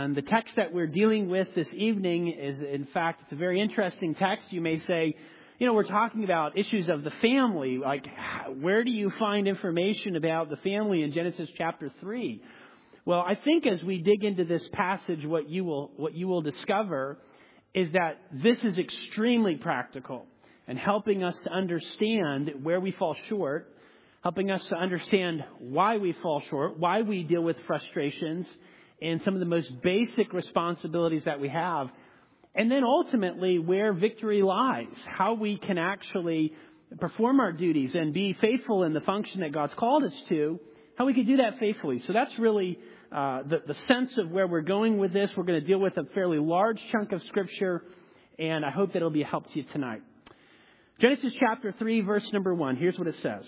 And the text that we're dealing with this evening is, in fact, it's a very interesting text. You may say, we're talking about issues of the family. Like, where do you find information about the family in Genesis chapter 3? Well, I think as we dig into this passage, what you will discover is that this is extremely practical and helping us to understand where we fall short, helping us to understand why we fall short, why we deal with frustrations, and some of the most basic responsibilities that we have. And then ultimately where victory lies, how we can actually perform our duties and be faithful in the function that God's called us to, how we can do that faithfully. So that's really the sense of where we're going with this. We're going to deal with a fairly large chunk of Scripture, and I hope that it'll be a help to you tonight. Genesis chapter 3, verse number 1. Here's what it says.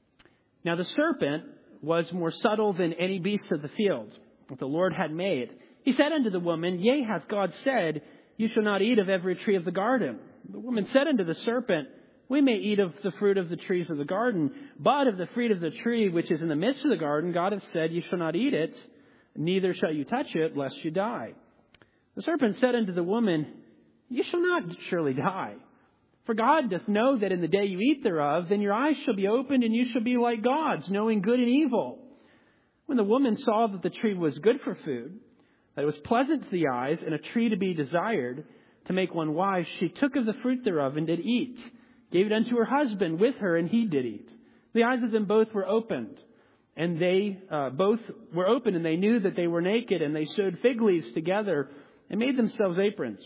Now the serpent was more subtle than any beast of the field that the Lord had made. He said unto the woman, Yea, hath God said, You shall not eat of every tree of the garden. The woman said unto the serpent, We may eat of the fruit of the trees of the garden, but of the fruit of the tree which is in the midst of the garden, God hath said, You shall not eat it, neither shall you touch it, lest you die. The serpent said unto the woman, You shall not surely die. For God doth know that in the day you eat thereof, then your eyes shall be opened, and you shall be like gods, knowing good and evil. When the woman saw that the tree was good for food, that it was pleasant to the eyes, and a tree to be desired, to make one wise, she took of the fruit thereof, and did eat, gave it unto her husband with her, and he did eat. The eyes of them both were opened, and they both were opened, and they knew that they were naked, and they sewed fig leaves together, and made themselves aprons.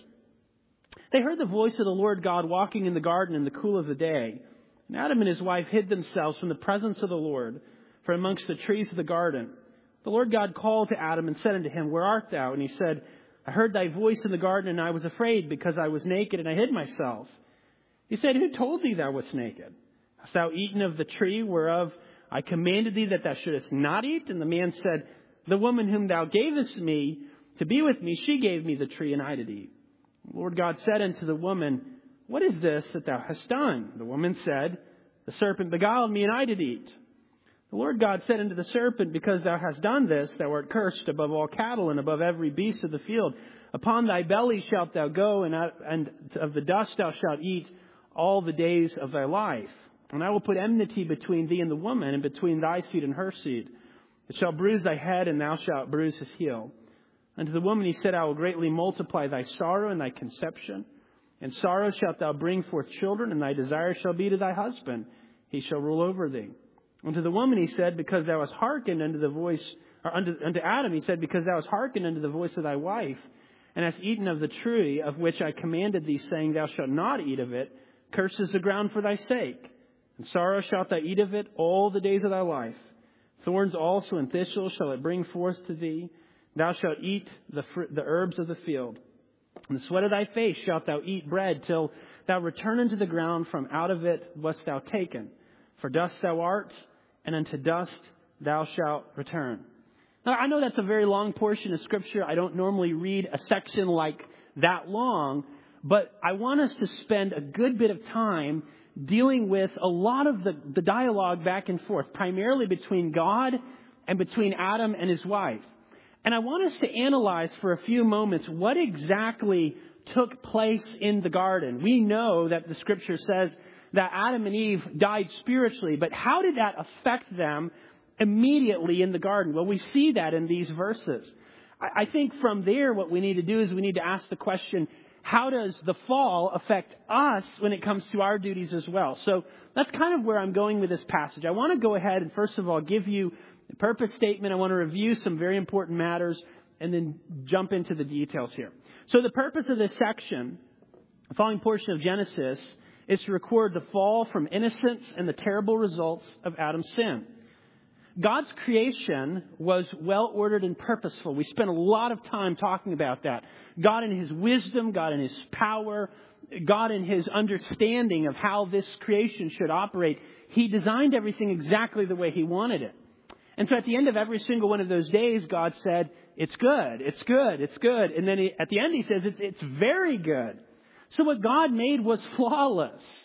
They heard the voice of the Lord God walking in the garden in the cool of the day. And Adam and his wife hid themselves from the presence of the Lord, from amongst the trees of the garden. The Lord God called to Adam and said unto him, Where art thou? And he said, I heard thy voice in the garden, and I was afraid, because I was naked, and I hid myself. He said, Who told thee thou wast naked? Hast thou eaten of the tree whereof I commanded thee that thou shouldest not eat? And the man said, The woman whom thou gavest me to be with me, she gave me the tree, and I did eat. The Lord God said unto the woman, What is this that thou hast done? The woman said, The serpent beguiled me, and I did eat. The Lord God said unto the serpent, Because thou hast done this, thou art cursed above all cattle and above every beast of the field. Upon thy belly shalt thou go, and of the dust thou shalt eat all the days of thy life. And I will put enmity between thee and the woman, and between thy seed and her seed. It shall bruise thy head, and thou shalt bruise his heel. Unto the woman he said, I will greatly multiply thy sorrow and thy conception. In sorrow shalt thou bring forth children, and thy desire shall be to thy husband. He shall rule over thee. Unto the woman he said, Because thou hast hearkened unto the voice, or unto Adam he said, Because thou hast hearkened unto the voice of thy wife, and hast eaten of the tree of which I commanded thee, saying, Thou shalt not eat of it, cursed is the ground for thy sake. In sorrow shalt thou eat of it all the days of thy life. Thorns also and thistles shall it bring forth to thee. Thou shalt eat the herbs of the field. In the sweat of thy face shalt thou eat bread, till thou return unto the ground, from out of it wast thou taken. For dust thou art, and unto dust thou shalt return. Now, I know that's a very long portion of Scripture. I don't normally read a section like that long, but I want us to spend a good bit of time dealing with a lot of the dialogue back and forth, primarily between God and between Adam and his wife. And I want us to analyze for a few moments what exactly took place in the garden. We know that the Scripture says that Adam and Eve died spiritually, but how did that affect them immediately in the garden? Well, we see that in these verses. I think from there what we need to do is we need to ask the question, how does the fall affect us when it comes to our duties as well? So that's kind of where I'm going with this passage. I want to go ahead and first of all give you the purpose statement. I want to review some very important matters and then jump into the details here. So the purpose of this section, the following portion of Genesis, is to record the fall from innocence and the terrible results of Adam's sin. God's creation was well ordered and purposeful. We spent a lot of time talking about that. God in his wisdom, God in his power, God in his understanding of how this creation should operate. He designed everything exactly the way he wanted it. And so at the end of every single one of those days, God said, it's good, it's good, it's good. And then at the end he says, it's very good. So what God made was flawless.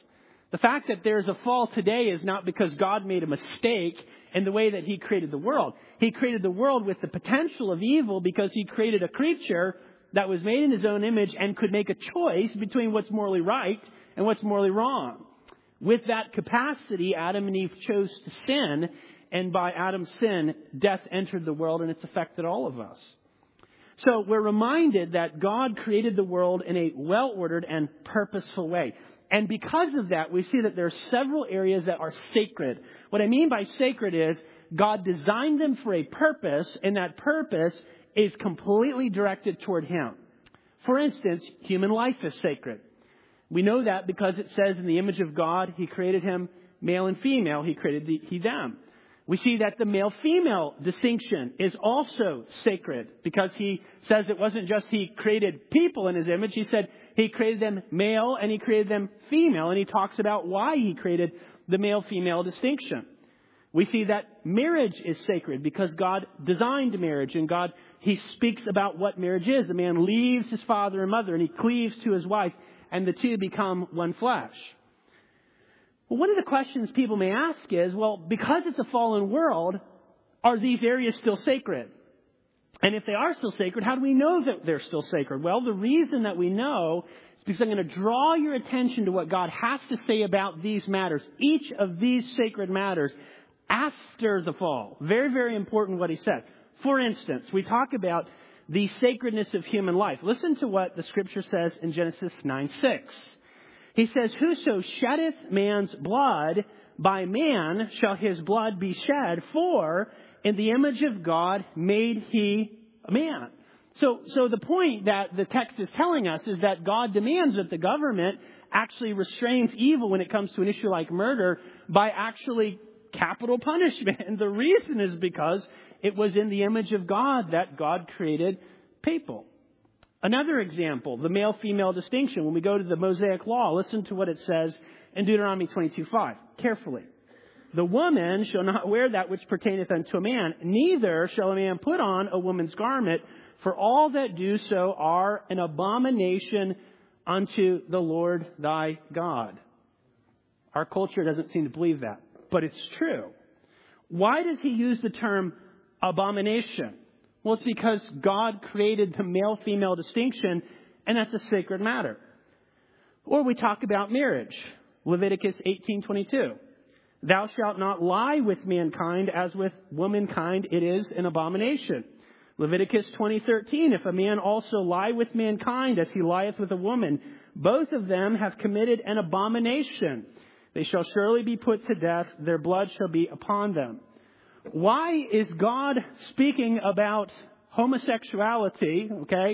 The fact that there's a fall today is not because God made a mistake in the way that He created the world. He created the world with the potential of evil because He created a creature that was made in His own image and could make a choice between what's morally right and what's morally wrong. With that capacity, Adam and Eve chose to sin, and by Adam's sin, death entered the world, and it's affected all of us. So we're reminded that God created the world in a well-ordered and purposeful way. And because of that, we see that there are several areas that are sacred. What I mean by sacred is God designed them for a purpose, and that purpose is completely directed toward Him. For instance, human life is sacred. We know that because it says in the image of God, He created him male and female. He created them. We see that the male-female distinction is also sacred because He says it wasn't just He created people in His image. He said He created them male and He created them female. And He talks about why He created the male-female distinction. We see that marriage is sacred because God designed marriage, and He speaks about what marriage is. The man leaves his father and mother and he cleaves to his wife, and the two become one flesh. Well, one of the questions people may ask is, well, because it's a fallen world, are these areas still sacred? And if they are still sacred, how do we know that they're still sacred? Well, the reason that we know is because I'm going to draw your attention to what God has to say about these matters, each of these sacred matters, after the fall. Very, very important what He said. For instance, we talk about the sacredness of human life. Listen to what the Scripture says in Genesis 9:6. He says, "Whoso sheddeth man's blood, by man shall his blood be shed, for in the image of God made he a man." So the point that the text is telling us is that God demands that the government actually restrains evil when it comes to an issue like murder by actually capital punishment. And the reason is because it was in the image of God that God created people. Another example, the male-female distinction. When we go to the Mosaic Law, listen to what it says in Deuteronomy 22:5. Carefully. "The woman shall not wear that which pertaineth unto a man, neither shall a man put on a woman's garment, for all that do so are an abomination unto the Lord thy God." Our culture doesn't seem to believe that, but it's true. Why does He use the term abomination? Well, it's because God created the male-female distinction, and that's a sacred matter. Or we talk about marriage. Leviticus 18:22. "Thou shalt not lie with mankind as with womankind, it is an abomination." Leviticus 20:13. "If a man also lie with mankind as he lieth with a woman, both of them have committed an abomination. They shall surely be put to death. Their blood shall be upon them." Why is God speaking about homosexuality,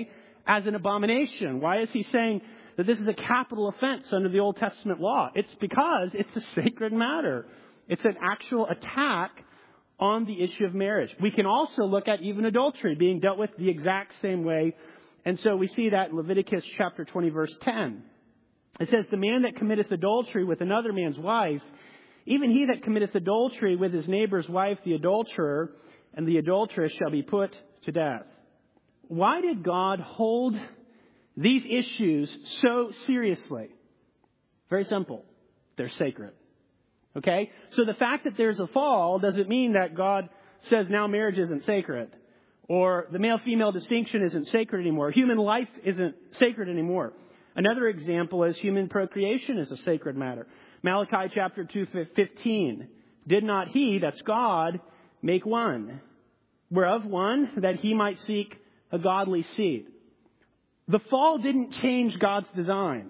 as an abomination? Why is He saying that this is a capital offense under the Old Testament law? It's because it's a sacred matter. It's an actual attack on the issue of marriage. We can also look at even adultery being dealt with the exact same way. And so we see that in Leviticus chapter 20, verse 10. It says, "The man that committeth adultery with another man's wife, even he that committeth adultery with his neighbor's wife, the adulterer, and the adulteress shall be put to death." Why did God hold these issues so seriously? Very simple. They're sacred. So the fact that there's a fall doesn't mean that God says now marriage isn't sacred, or the male-female distinction isn't sacred anymore. Human life isn't sacred anymore. Another example is human procreation is a sacred matter. Malachi chapter 2:15. "Did not He," that's God, "make one, whereof one, that He might seek a godly seed." The fall didn't change God's design.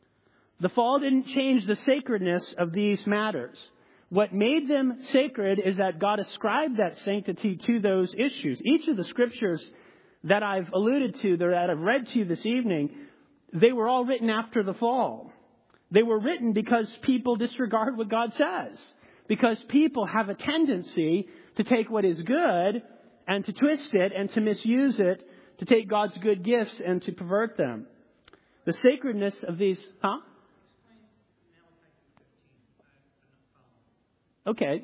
The fall didn't change the sacredness of these matters. What made them sacred is that God ascribed that sanctity to those issues. Each of the scriptures that I've alluded to, that I've read to you this evening, they were all written after the fall. They were written because people disregard what God says. Because people have a tendency to take what is good and to twist it and to misuse it, to take God's good gifts and to pervert them. The sacredness of these... Okay.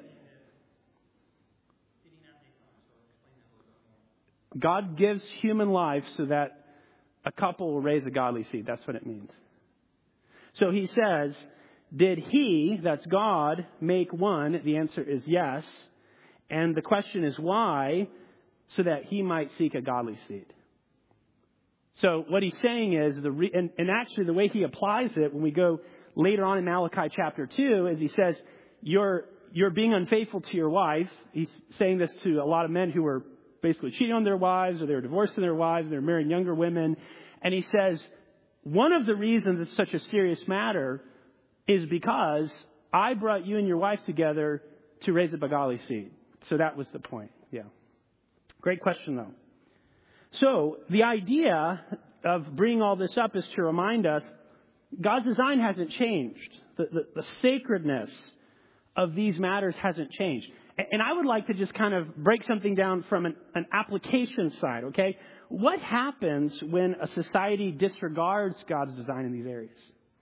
God gives human life so that a couple will raise a godly seed. That's what it means. So He says, Did he, that's God, make one? The answer is yes. And the question is why? So that he might seek a godly seed. So what he's saying is, and actually the way he applies it when we go later on in Malachi chapter 2 is he says, you're being unfaithful to your wife. He's saying this to a lot of men who were basically cheating on their wives, or they were divorcing their wives, and they're marrying younger women. And he says, one of the reasons it's such a serious matter is because I brought you and your wife together to raise up a godly seed. So that was the point. Yeah. Great question, though. So the idea of bringing all this up is to remind us God's design hasn't changed. The sacredness of these matters hasn't changed. And I would like to just kind of break something down from an application side, okay? What happens when a society disregards God's design in these areas?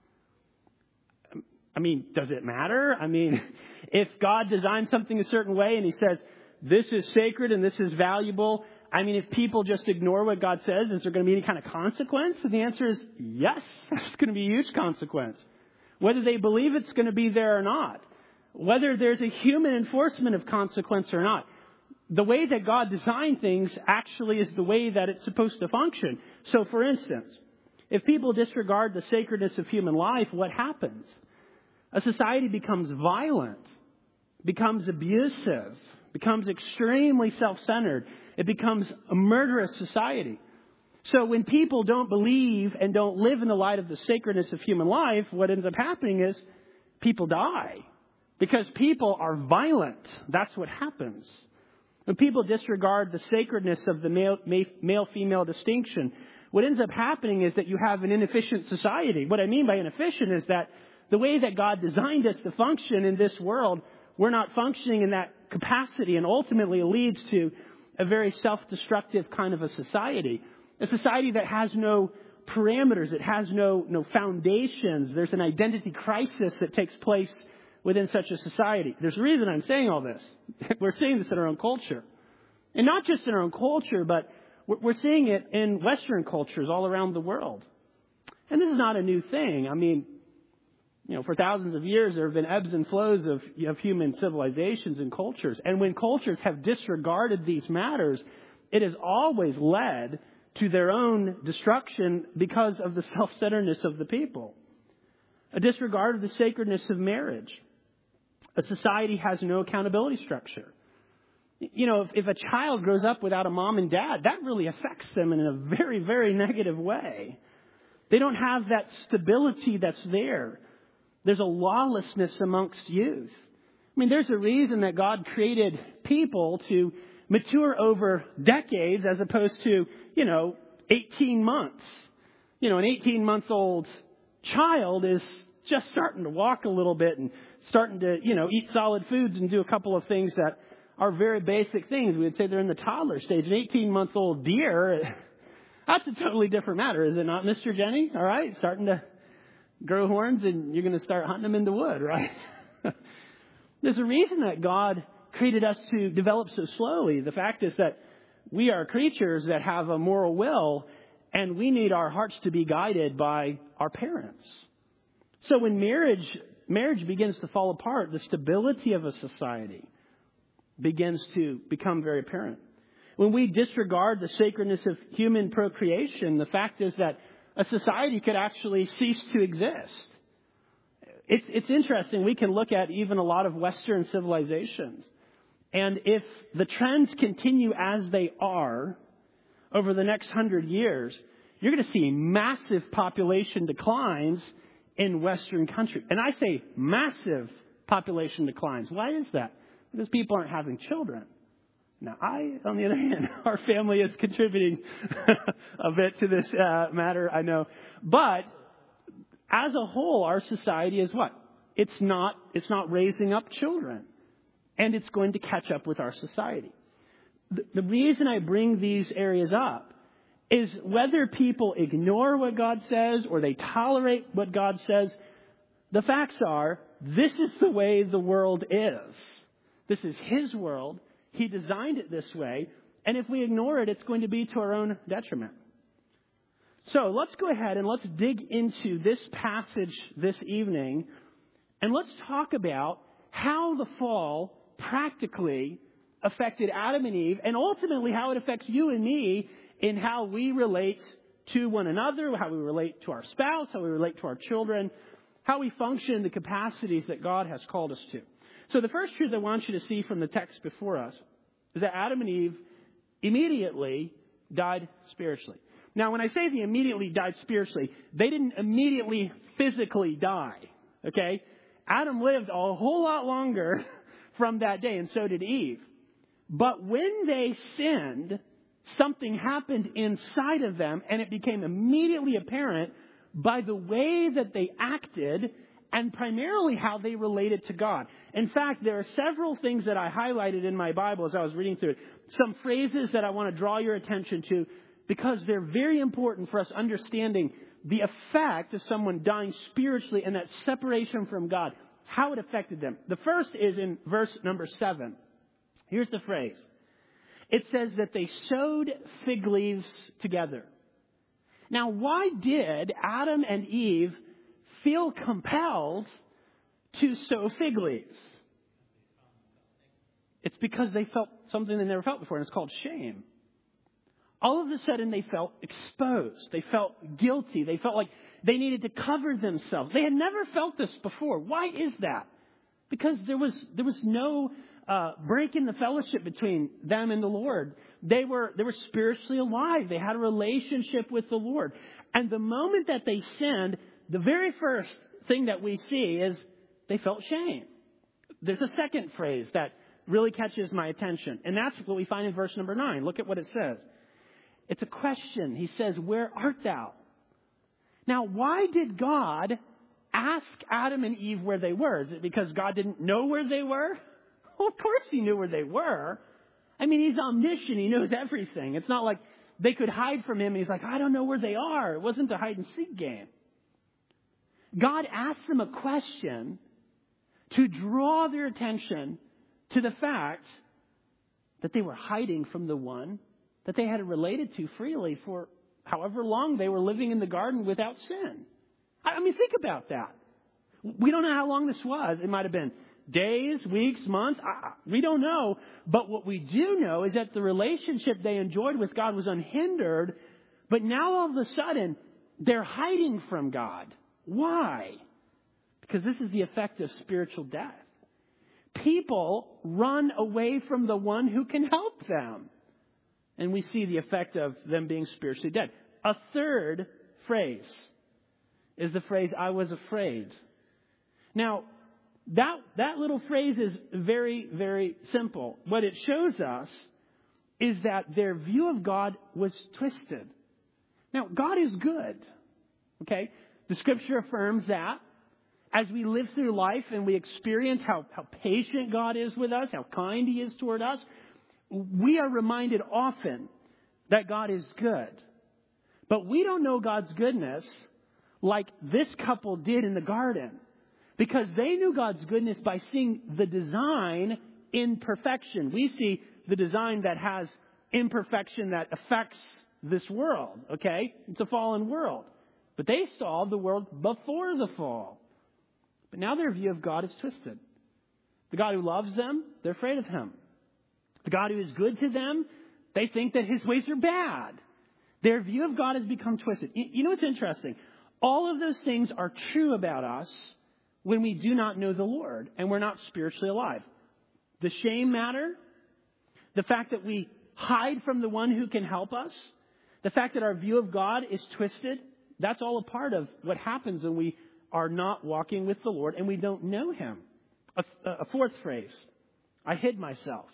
I mean, does it matter? I mean, if God designed something a certain way and he says, this is sacred and this is valuable, I mean, if people just ignore what God says, is there going to be any kind of consequence? And the answer is yes, there's going to be a huge consequence. Whether they believe it's going to be there or not. Whether there's a human enforcement of consequence or not. The way that God designed things actually is the way that it's supposed to function. So, for instance, if people disregard the sacredness of human life, what happens? A society becomes violent, becomes abusive, becomes extremely self-centered. It becomes a murderous society. So when people don't believe and don't live in the light of the sacredness of human life, what ends up happening is people die. Because people are violent. That's what happens. When people disregard the sacredness of the male-female distinction, what ends up happening is that you have an inefficient society. What I mean by inefficient is that the way that God designed us to function in this world, we're not functioning in that capacity, and ultimately it leads to a very self-destructive kind of a society. A society that has no parameters. It has no foundations. There's an identity crisis that takes place within such a society. There's a reason I'm saying all this. We're seeing this in our own culture. And not just in our own culture, but we're seeing it in Western cultures all around the world. And this is not a new thing. I mean, for thousands of years, there have been ebbs and flows of human civilizations and cultures. And when cultures have disregarded these matters, it has always led to their own destruction because of the self-centeredness of the people. A disregard of the sacredness of marriage. A society has no accountability structure. If a child grows up without a mom and dad, that really affects them in a very, very negative way. They don't have that stability that's there. There's a lawlessness amongst youth. I mean, there's a reason that God created people to mature over decades as opposed to, 18 months. An 18-month-old child is just starting to walk a little bit and starting to, eat solid foods and do a couple of things that are very basic things. We would say they're in the toddler stage. An 18-month-old deer, that's a totally different matter, is it not, Mr. Jenny? All right, starting to grow horns and you're going to start hunting them in the wood, right? There's a reason that God created us to develop so slowly. The fact is that we are creatures that have a moral will, and we need our hearts to be guided by our parents. So when marriage begins to fall apart, the stability of a society begins to become very apparent. When we disregard the sacredness of human procreation, the fact is that a society could actually cease to exist. It's interesting. We can look at even a lot of Western civilizations. And if the trends continue as they are over the next 100 years, you're going to see massive population declines in Western countries. And I say massive population declines. Why is that? Because people aren't having children. Now, on the other hand, our family is contributing a bit to this matter, I know. But as a whole, our society is what? It's not raising up children. And it's going to catch up with our society. The reason I bring these areas up is whether people ignore what God says or they tolerate what God says, the facts are, this is the way the world is. This is His world. He designed it this way. And if we ignore it, it's going to be to our own detriment. So let's go ahead and let's dig into this passage this evening And let's talk about how the fall practically affected Adam and Eve, and ultimately how it affects you and me in how we relate to one another, how we relate to our spouse, how we relate to our children, how we function in the capacities that God has called us to. So the first truth I want you to see from the text before us is that Adam and Eve immediately died spiritually. Now, when I say they immediately died spiritually, they didn't immediately physically die, okay? Adam lived a whole lot longer from that day, and so did Eve. But when they sinned, something happened inside of them, and it became immediately apparent by the way that they acted and primarily how they related to God. In fact, there are several things that I highlighted in my Bible as I was reading through it. Some phrases that I want to draw your attention to because they're very important for us understanding the effect of someone dying spiritually and that separation from God, how it affected them. The first is in verse number 7. Here's the phrase. It says that they sewed fig leaves together. Now, why did Adam and Eve feel compelled to sew fig leaves? It's because they felt something they never felt before, and it's called shame. All of a sudden, they felt exposed. They felt guilty. They felt like they needed to cover themselves. They had never felt this before. Why is that? Because there was no break in the fellowship between them and the Lord. They were spiritually alive. They had a relationship with the Lord. And the moment that they sinned, the very first thing that we see is they felt shame. There's a second phrase that really catches my attention, and that's what we find in verse number 9. Look at what it says. It's a question. He says, "Where art thou?" Now, why did God ask Adam and Eve where they were? Is it because God didn't know where they were? Well, of course he knew where they were. I mean, he's omniscient. He knows everything. It's not like they could hide from him. And he's like, I don't know where they are. It wasn't a hide and seek game. God asked them a question to draw their attention to the fact that they were hiding from the one that they had related to freely for however long they were living in the garden without sin. I mean, think about that. We don't know how long this was. It might have been days, weeks, months. We don't know. But what we do know is that the relationship they enjoyed with God was unhindered. But now all of a sudden, they're hiding from God. Why? Because this is the effect of spiritual death. People run away from the one who can help them. And we see the effect of them being spiritually dead. A third phrase is the phrase, "I was afraid." Now, that little phrase is very, very simple. What it shows us is that their view of God was twisted. Now, God is good. Okay? The Scripture affirms that. As we live through life and we experience how patient God is with us, how kind He is toward us, we are reminded often that God is good. But we don't know God's goodness like this couple did in the garden. Because they knew God's goodness by seeing the design in perfection. We see the design that has imperfection that affects this world. Okay? It's a fallen world. But they saw the world before the fall. But now their view of God is twisted. The God who loves them, they're afraid of Him. The God who is good to them, they think that His ways are bad. Their view of God has become twisted. You know what's interesting? All of those things are true about us when we do not know the Lord and we're not spiritually alive. The shame matter, the fact that we hide from the one who can help us, the fact that our view of God is twisted, that's all a part of what happens when we are not walking with the Lord and we don't know Him. A fourth phrase, "I hid myself."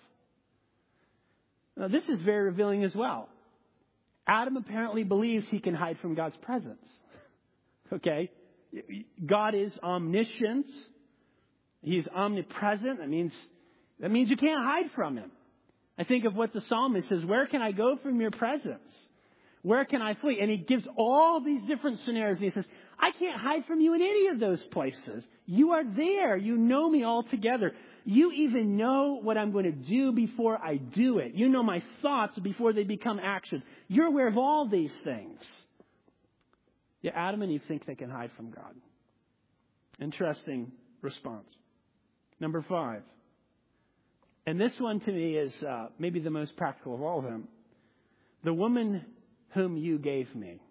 Now, this is very revealing as well. Adam apparently believes he can hide from God's presence. Okay? God is omniscient. He's omnipresent. That means you can't hide from Him. I think of what the psalmist says, "Where can I go from your presence? Where can I flee?" And he gives all these different scenarios. And he says, I can't hide from you in any of those places. You are there. You know me altogether. You even know what I'm going to do before I do it. You know my thoughts before they become actions. You're aware of all these things. Yet Adam and Eve think they can hide from God. Interesting response. Number 5. And this one to me is maybe the most practical of all of them. The woman whom you gave me.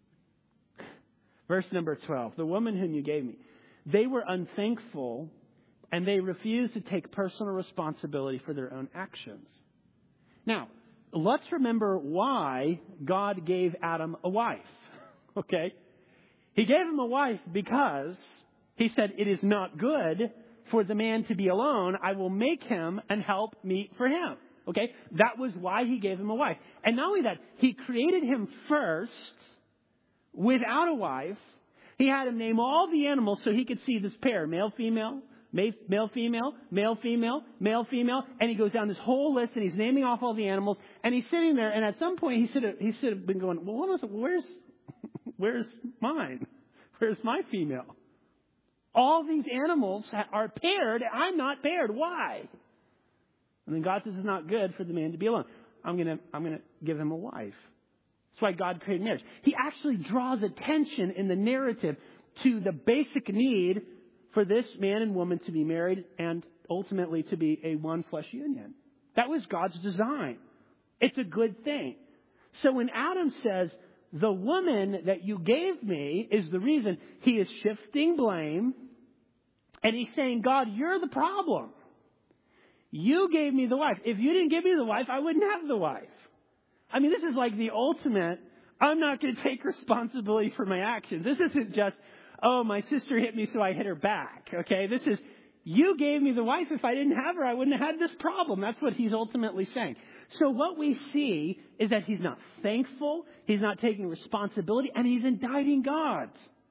Verse number 12. The woman whom you gave me. They were unthankful and they refused to take personal responsibility for their own actions. Now, let's remember why God gave Adam a wife. Okay? He gave him a wife because he said, it is not good for the man to be alone. I will make him and help meet for him. Okay? That was why he gave him a wife. And not only that, he created him first without a wife. He had him name all the animals so he could see this pair, male, female, male, female, male, female, male, female. And he goes down this whole list and he's naming off all the animals. And he's sitting there. And at some point he should have been going, well, where's mine? Where's my female? All these animals are paired. I'm not paired. Why? And then God says it's not good for the man to be alone. I'm gonna give him a wife. That's why God created marriage. He actually draws attention in the narrative to the basic need for this man and woman to be married and ultimately to be a one flesh union. That was God's design. It's a good thing. So when Adam says, the woman that you gave me is the reason, he is shifting blame. And he's saying, God, you're the problem. You gave me the wife. If you didn't give me the wife, I wouldn't have the wife. I mean, this is like the ultimate, I'm not going to take responsibility for my actions. This isn't just, oh, my sister hit me, so I hit her back. Okay, this is, you gave me the wife. If I didn't have her, I wouldn't have had this problem. That's what he's ultimately saying. So what we see is that he's not thankful, he's not taking responsibility, and he's indicting God.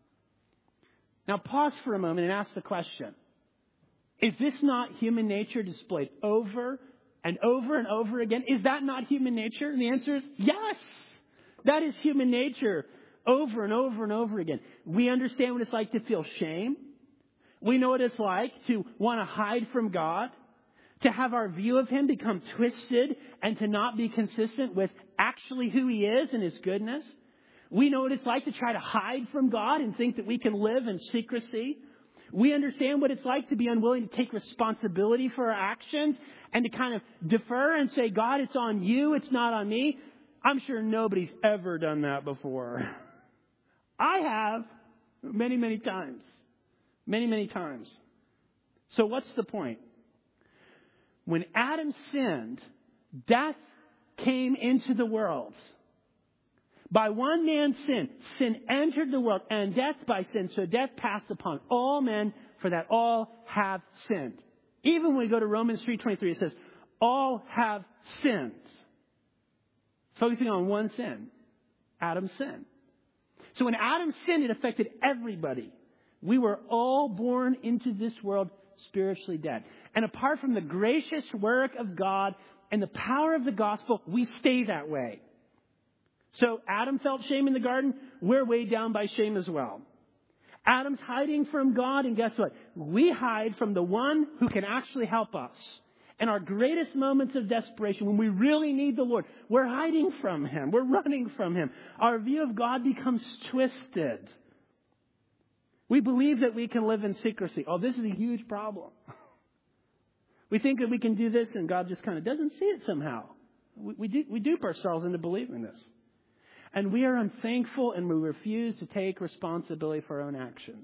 Now pause for a moment and ask the question. Is this not human nature displayed over and over and over again? Is that not human nature? And the answer is yes. That is human nature over and over and over again. We understand what it's like to feel shame. We know what it's like to want to hide from God, to have our view of Him become twisted and to not be consistent with actually who He is and His goodness. We know what it's like to try to hide from God and think that we can live in secrecy. We understand what it's like to be unwilling to take responsibility for our actions and to kind of defer and say, God, it's on you, it's not on me. I'm sure nobody's ever done that before. I have many, many times. Many, many times. So what's the point? When Adam sinned, death came into the world. By one man's sin entered the world, and death by sin. So death passed upon all men, for that all have sinned. Even when we go to Romans 3:23, it says, all have sinned. Focusing on one sin, Adam's sin. So when Adam sinned, it affected everybody. We were all born into this world spiritually dead. And apart from the gracious work of God and the power of the gospel, we stay that way. So Adam felt shame in the garden. We're weighed down by shame as well. Adam's hiding from God, and guess what? We hide from the one who can actually help us. In our greatest moments of desperation, when we really need the Lord, we're hiding from Him. We're running from Him. Our view of God becomes twisted. We believe that we can live in secrecy. Oh, this is a huge problem. We think that we can do this, and God just kind of doesn't see it somehow. We dupe ourselves into believing this. And we are unthankful, and we refuse to take responsibility for our own actions.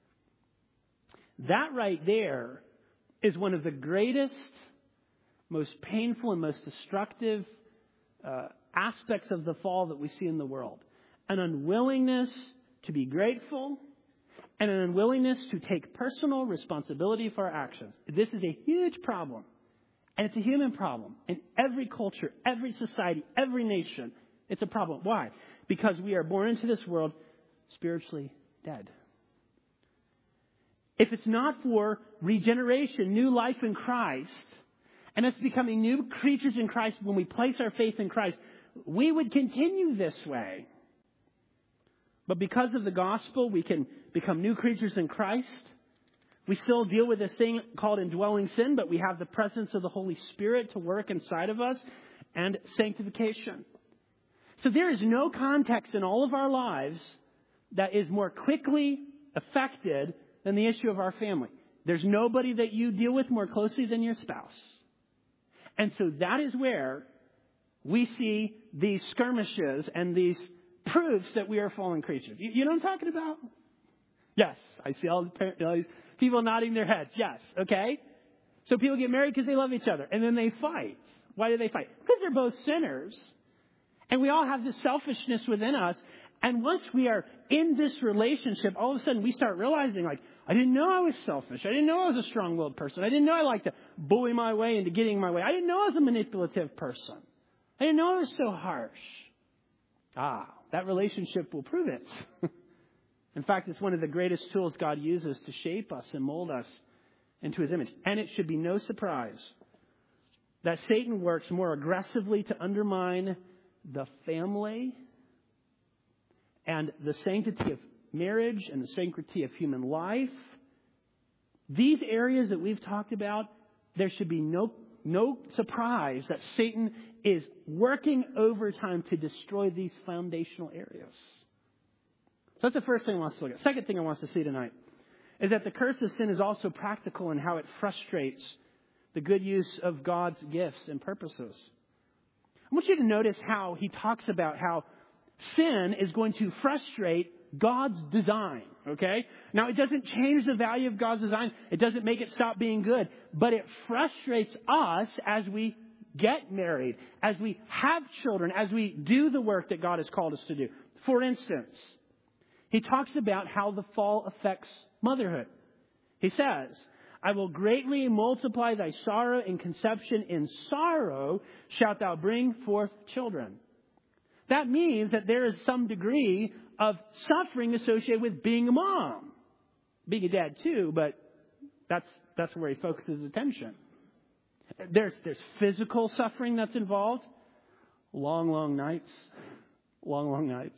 That right there is one of the greatest, most painful, and most destructive aspects of the fall that we see in the world. An unwillingness to be grateful and an unwillingness to take personal responsibility for our actions. This is a huge problem. And it's a human problem. In every culture, every society, every nation, it's a problem. Why? Because we are born into this world spiritually dead. If it's not for regeneration, new life in Christ, and us becoming new creatures in Christ when we place our faith in Christ, we would continue this way. But because of the gospel, we can become new creatures in Christ. We still deal with this thing called indwelling sin, but we have the presence of the Holy Spirit to work inside of us and sanctification. So there is no context in all of our lives that is more quickly affected than the issue of our family. There's nobody that you deal with more closely than your spouse. And so that is where we see these skirmishes and these proofs that we are fallen creatures. You know what I'm talking about? Yes. I see all these people nodding their heads. Yes. Okay. So people get married because they love each other. And then they fight. Why do they fight? Because they're both sinners. And we all have this selfishness within us. And once we are in this relationship, all of a sudden we start realizing, like, I didn't know I was selfish. I didn't know I was a strong-willed person. I didn't know I liked to bully my way into getting my way. I didn't know I was a manipulative person. I didn't know I was so harsh. That relationship will prove it. In fact, it's one of the greatest tools God uses to shape us and mold us into His image. And it should be no surprise that Satan works more aggressively to undermine the family and the sanctity of marriage and the sanctity of human life. These areas that we've talked about, there should be no surprise that Satan is working overtime to destroy these foundational areas. So that's the first thing I want us to look at. Second thing I want us to see tonight is that the curse of sin is also practical in how it frustrates the good use of God's gifts and purposes. I want you to notice how he talks about how sin is going to frustrate God's design, okay? Now, it doesn't change the value of God's design. It doesn't make it stop being good. But it frustrates us as we get married, as we have children, as we do the work that God has called us to do. For instance, he talks about how the fall affects motherhood. He says, I will greatly multiply thy sorrow in conception. In sorrow shalt thou bring forth children. That means that there is some degree of suffering associated with being a mom. Being a dad too, but that's where he focuses his attention. There's physical suffering that's involved. Long nights. Long nights.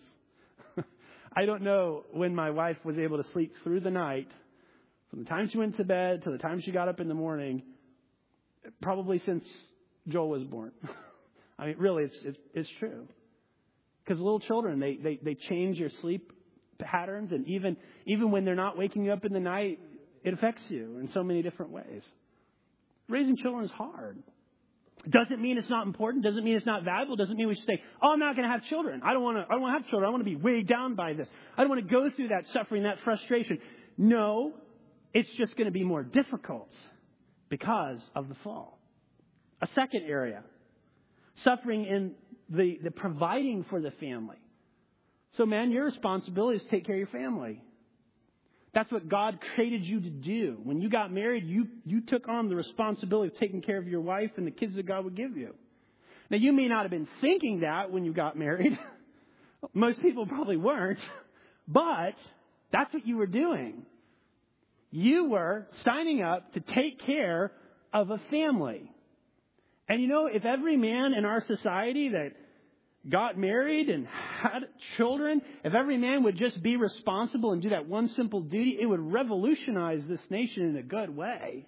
I don't know when my wife was able to sleep through the night, from the time she went to bed to the time she got up in the morning, probably since Joel was born. I mean, really, it's true. Because little children, they change your sleep patterns, and even when they're not waking you up in the night, it affects you in so many different ways. Raising children is hard. Doesn't mean it's not important. Doesn't mean it's not valuable. Doesn't mean we should say, "Oh, I'm not going to have children. I don't want to have children. I want to be weighed down by this. I don't want to go through that suffering, that frustration." No, it's just going to be more difficult because of the fall. A second area, suffering in the providing for the family. So, man, your responsibility is to take care of your family. That's what God created you to do. When you got married, you took on the responsibility of taking care of your wife and the kids that God would give you. Now, you may not have been thinking that when you got married. Most people probably weren't. But that's what you were doing. You were signing up to take care of a family. And you know, if every man in our society that got married and had children, if every man would just be responsible and do that one simple duty, it would revolutionize this nation in a good way.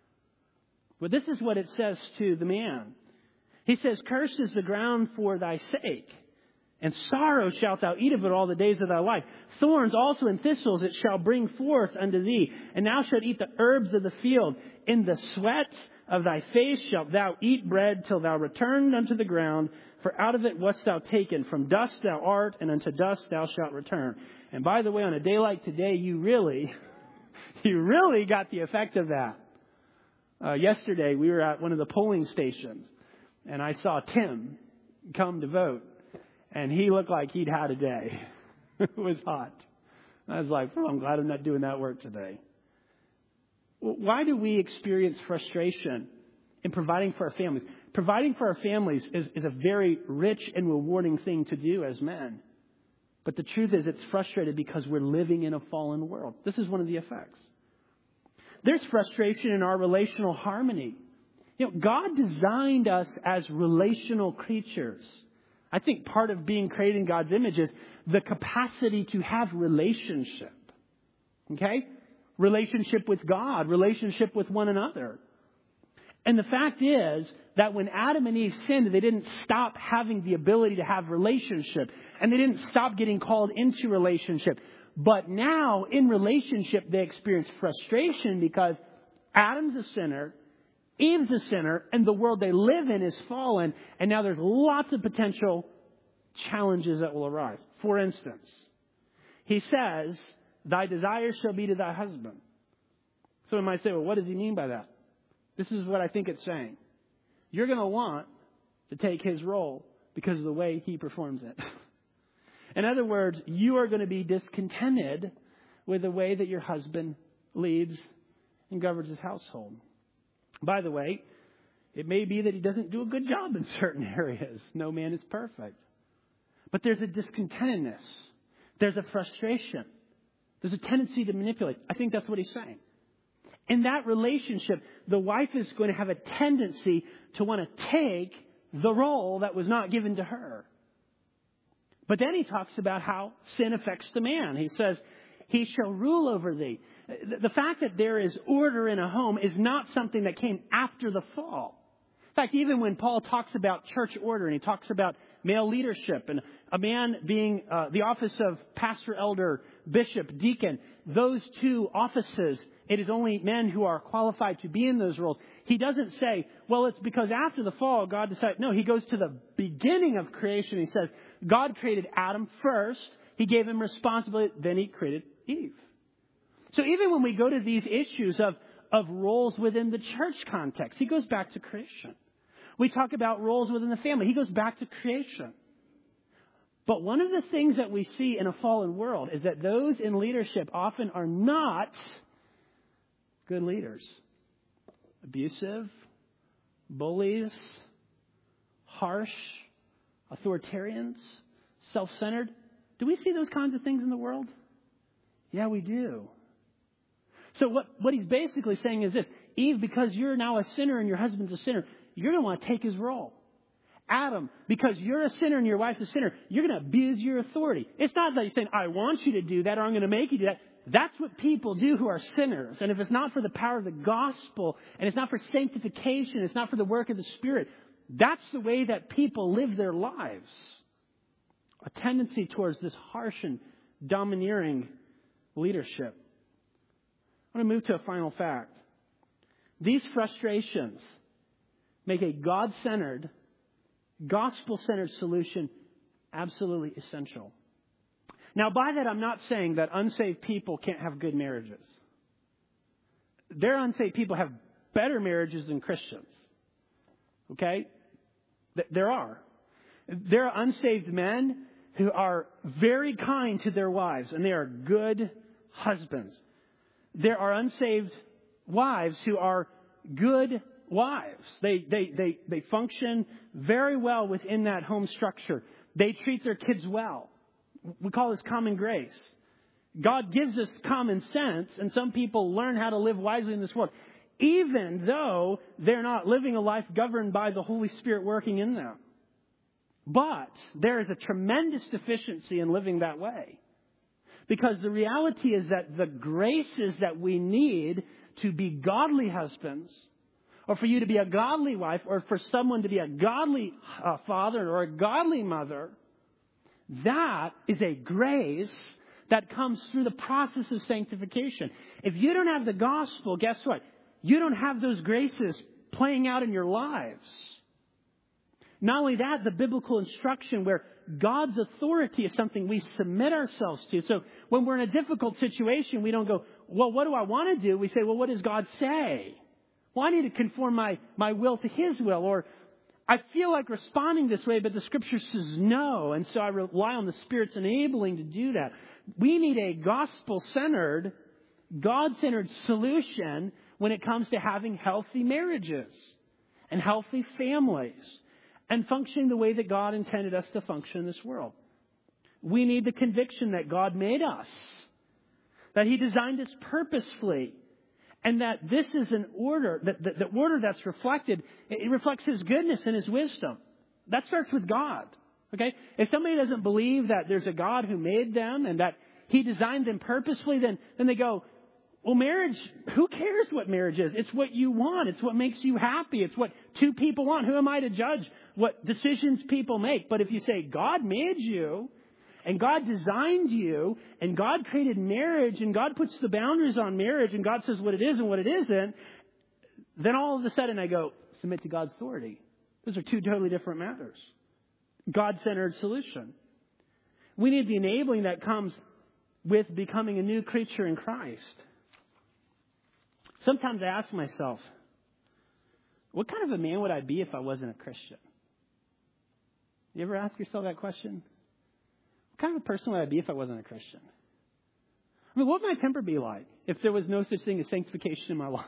But this is what it says to the man. He says, "Cursed is the ground for thy sake, and sorrow shalt thou eat of it all the days of thy life. Thorns also and thistles it shall bring forth unto thee, and thou shalt eat the herbs of the field. In the sweat of thy face shalt thou eat bread till thou return unto the ground, for out of it wast thou taken. From dust thou art, and unto dust thou shalt return." And by the way, on a day like today, you really got the effect of that. Yesterday, we were at one of the polling stations, and I saw Tim come to vote, and he looked like he'd had a day. It was hot. I was like, I'm glad I'm not doing that work today. Why do we experience frustration in providing for our families? Providing for our families is a very rich and rewarding thing to do as men. But the truth is it's frustrated because we're living in a fallen world. This is one of the effects. There's frustration in our relational harmony. You know, God designed us as relational creatures. I think part of being created in God's image is the capacity to have relationship. Okay? Relationship with God, relationship with one another. And the fact is that when Adam and Eve sinned, they didn't stop having the ability to have relationship. And they didn't stop getting called into relationship. But now, in relationship, they experience frustration because Adam's a sinner, Eve's a sinner, and the world they live in is fallen. And now there's lots of potential challenges that will arise. For instance, he says, thy desire shall be to thy husband. Someone might say, well, what does he mean by that? This is what I think it's saying. You're going to want to take his role because of the way he performs it. In other words, you are going to be discontented with the way that your husband leads and governs his household. By the way, it may be that he doesn't do a good job in certain areas. No man is perfect. But there's a discontentedness. There's a frustration. There's a tendency to manipulate. I think that's what he's saying. In that relationship, the wife is going to have a tendency to want to take the role that was not given to her. But then he talks about how sin affects the man. He says, he shall rule over thee. The fact that there is order in a home is not something that came after the fall. In fact, even when Paul talks about church order and he talks about male leadership and a man being the office of pastor, elder, bishop, deacon, those two offices, it is only men who are qualified to be in those roles. He doesn't say, well, it's because after the fall, God decided. No, he goes to the beginning of creation. He says, God created Adam first. He gave him responsibility. Then he created Eve. So even when we go to these issues of roles within the church context, he goes back to creation. We talk about roles within the family. He goes back to creation. But one of the things that we see in a fallen world is that those in leadership often are not good leaders. Abusive, bullies, harsh, authoritarians, self-centered. Do we see those kinds of things in the world? Yeah, we do. So what he's basically saying is this. Eve, because you're now a sinner and your husband's a sinner, you're going to want to take his role. Adam, because you're a sinner and your wife's a sinner, you're going to abuse your authority. It's not that he's saying, I want you to do that or I'm going to make you do that. That's what people do who are sinners. And if it's not for the power of the gospel, and it's not for sanctification, it's not for the work of the Spirit, that's the way that people live their lives. A tendency towards this harsh and domineering leadership. I want to move to a final fact. These frustrations make a God-centered, gospel-centered solution absolutely essential. Now, by that, I'm not saying that unsaved people can't have good marriages. There are unsaved people have better marriages than Christians. Okay? There are. There are unsaved men who are very kind to their wives, and they are good husbands. There are unsaved wives who are good wives. They function very well within that home structure. They treat their kids well. We call this common grace. God gives us common sense, and some people learn how to live wisely in this world, even though they're not living a life governed by the Holy Spirit working in them. But there is a tremendous deficiency in living that way. Because the reality is that the graces that we need to be godly husbands, or for you to be a godly wife, or for someone to be a godly father or a godly mother, that is a grace that comes through the process of sanctification. If you don't have the gospel, guess what? You don't have those graces playing out in your lives. Not only that, the biblical instruction where God's authority is something we submit ourselves to. So when we're in a difficult situation, we don't go, well, what do I want to do? We say, well, what does God say? Well, I need to conform my will to His will. Or I feel like responding this way, but the Scripture says no. And so I rely on the Spirit's enabling to do that. We need a gospel-centered, God-centered solution when it comes to having healthy marriages and healthy families and functioning the way that God intended us to function in this world. We need the conviction that God made us, that He designed us purposefully, and that this is an order, that the order that's reflected, it reflects His goodness and His wisdom. That starts with God. Okay? If somebody doesn't believe that there's a God who made them and that He designed them purposefully, then they go, Well, marriage, who cares what marriage is? It's what you want. It's what makes you happy. It's what two people want. Who am I to judge what decisions people make? But if you say God made you and God designed you and God created marriage and God puts the boundaries on marriage and God says what it is and what it isn't, then all of a sudden I go, submit to God's authority. Those are two totally different matters. God-centered solution. We need the enabling that comes with becoming a new creature in Christ. Sometimes I ask myself, what kind of a man would I be if I wasn't a Christian? You ever ask yourself that question? What kind of a person would I be if I wasn't a Christian? I mean, what would my temper be like if there was no such thing as sanctification in my life?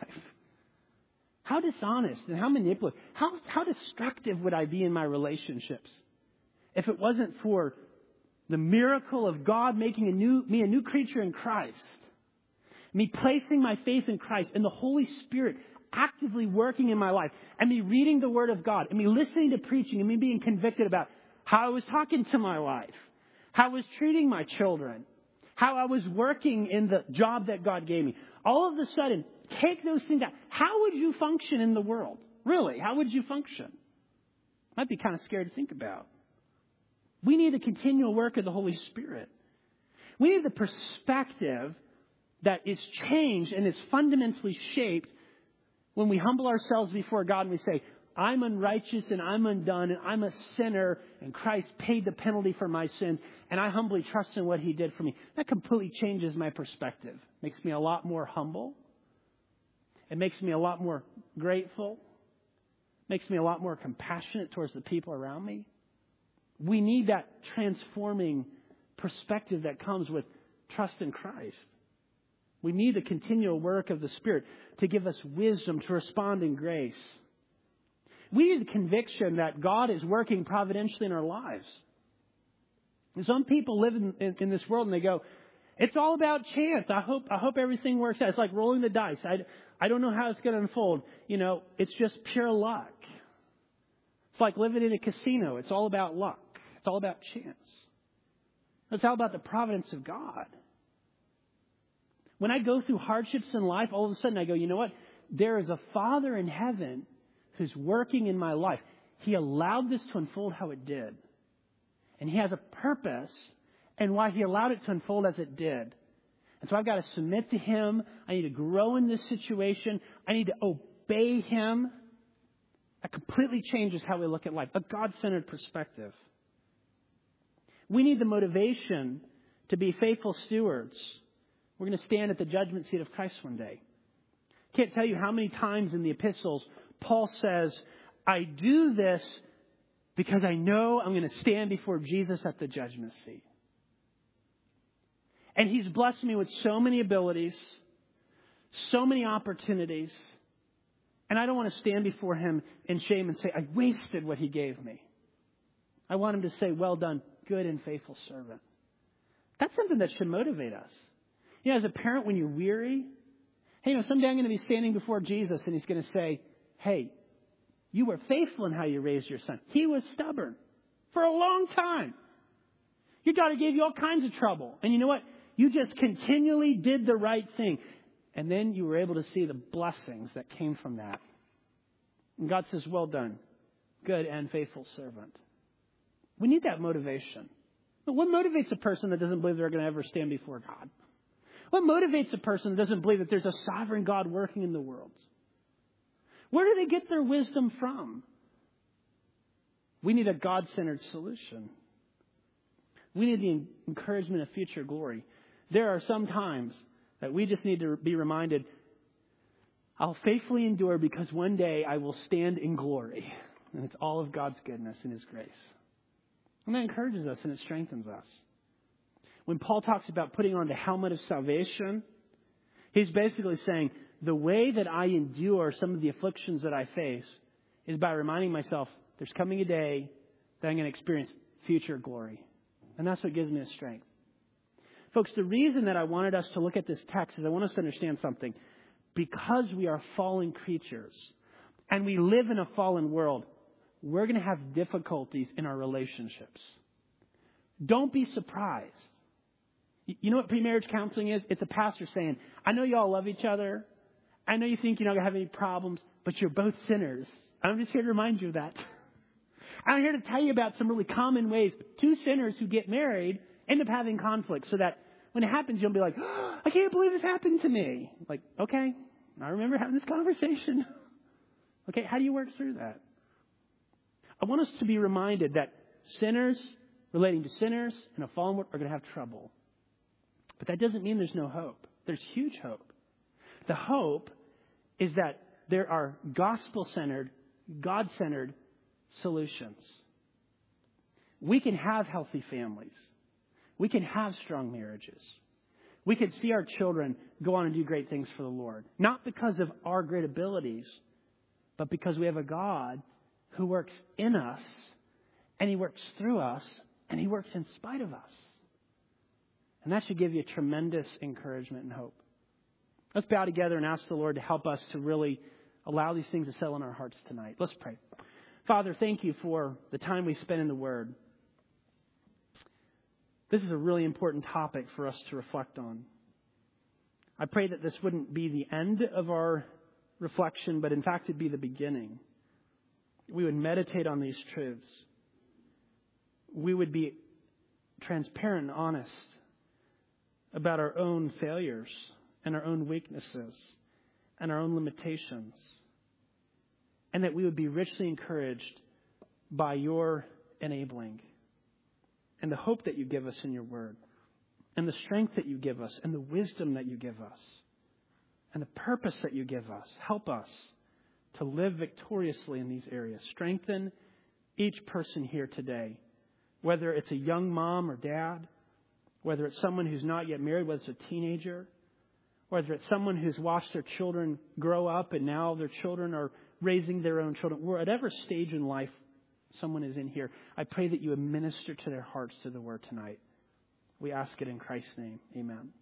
How dishonest and how manipulative, how destructive would I be in my relationships if it wasn't for the miracle of God making me a new creature in Christ? Me placing my faith in Christ and the Holy Spirit actively working in my life, and me reading the Word of God, and me listening to preaching, and me being convicted about how I was talking to my wife, how I was treating my children, how I was working in the job that God gave me. All of a sudden, take those things out. How would you function in the world? Really, how would you function? Might be kind of scary to think about. We need the continual work of the Holy Spirit. We need the perspective that is changed and is fundamentally shaped when we humble ourselves before God and we say, I'm unrighteous and I'm undone and I'm a sinner and Christ paid the penalty for my sins and I humbly trust in what He did for me. That completely changes my perspective. Makes me a lot more humble. It makes me a lot more grateful. Makes me a lot more compassionate towards the people around me. We need that transforming perspective that comes with trust in Christ. We need the continual work of the Spirit to give us wisdom to respond in grace. We need the conviction that God is working providentially in our lives. And some people live in this world and they go, it's all about chance. I hope everything works out. It's like rolling the dice. I don't know how it's going to unfold. You know, it's just pure luck. It's like living in a casino. It's all about luck. It's all about chance. It's all about the providence of God. When I go through hardships in life, all of a sudden I go, you know what? There is a Father in heaven who's working in my life. He allowed this to unfold how it did. And He has a purpose and why He allowed it to unfold as it did. And so I've got to submit to Him. I need to grow in this situation. I need to obey Him. That completely changes how we look at life. A God-centered perspective. We need the motivation to be faithful stewards. We're going to stand at the judgment seat of Christ one day. Can't tell you how many times in the epistles Paul says, I do this because I know I'm going to stand before Jesus at the judgment seat. And He's blessed me with so many abilities, so many opportunities, and I don't want to stand before Him in shame and say, I wasted what He gave me. I want Him to say, well done, good and faithful servant. That's something that should motivate us. You know, as a parent, when you're weary, hey, someday I'm going to be standing before Jesus and He's going to say, hey, you were faithful in how you raised your son. He was stubborn for a long time. Your daughter gave you all kinds of trouble. And you know what? You just continually did the right thing. And then you were able to see the blessings that came from that. And God says, well done, good and faithful servant. We need that motivation. But what motivates a person that doesn't believe they're going to ever stand before God? What motivates a person that doesn't believe that there's a sovereign God working in the world? Where do they get their wisdom from? We need a God-centered solution. We need the encouragement of future glory. There are some times that we just need to be reminded, I'll faithfully endure because one day I will stand in glory. And it's all of God's goodness and His grace. And that encourages us and it strengthens us. When Paul talks about putting on the helmet of salvation, he's basically saying, the way that I endure some of the afflictions that I face is by reminding myself there's coming a day that I'm going to experience future glory. And that's what gives me the strength. Folks, the reason that I wanted us to look at this text is I want us to understand something. Because we are fallen creatures and we live in a fallen world, we're going to have difficulties in our relationships. Don't be surprised. You know what premarriage counseling is? It's a pastor saying, I know you all love each other. I know you think you're not going to have any problems, but you're both sinners. I'm just here to remind you of that. I'm here to tell you about some really common ways two sinners who get married end up having conflict, so that when it happens, you'll be like, oh, I can't believe this happened to me. Like, okay, I remember having this conversation. Okay, how do you work through that? I want us to be reminded that sinners relating to sinners in a fallen world are going to have trouble. But that doesn't mean there's no hope. There's huge hope. The hope is that there are gospel-centered, God-centered solutions. We can have healthy families. We can have strong marriages. We can see our children go on and do great things for the Lord. Not because of our great abilities, but because we have a God who works in us, and He works through us, and He works in spite of us. And that should give you tremendous encouragement and hope. Let's bow together and ask the Lord to help us to really allow these things to settle in our hearts tonight. Let's pray. Father, thank you for the time we spent in the Word. This is a really important topic for us to reflect on. I pray that this wouldn't be the end of our reflection, but in fact it'd be the beginning. We would meditate on these truths. We would be transparent and honest about our own failures and our own weaknesses and our own limitations. And that we would be richly encouraged by your enabling and the hope that you give us in your word and the strength that you give us and the wisdom that you give us and the purpose that you give us. Help us to live victoriously in these areas. Strengthen each person here today, whether it's a young mom or dad, whether it's someone who's not yet married, whether it's a teenager, whether it's someone who's watched their children grow up and now their children are raising their own children. Whatever stage in life someone is in here, I pray that you would minister to their hearts through the word tonight. We ask it in Christ's name. Amen.